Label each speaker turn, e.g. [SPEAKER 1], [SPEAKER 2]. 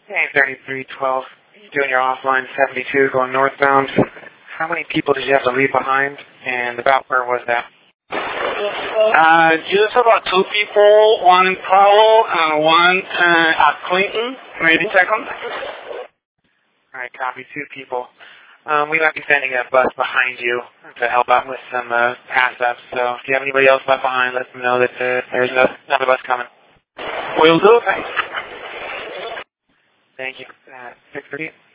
[SPEAKER 1] Hey, 3312, doing your offline 72 going northbound. How many people did you have to leave behind, and about where was that?
[SPEAKER 2] Just about 2 people, one in Powell and one at Clinton. Maybe second.
[SPEAKER 1] All right, copy, 2 people. We might be sending a bus behind you to help out with some pass-ups, so if you have anybody else left behind, let them know that there's another bus coming.
[SPEAKER 2] Will do, thanks.
[SPEAKER 1] Thank you. 6:30.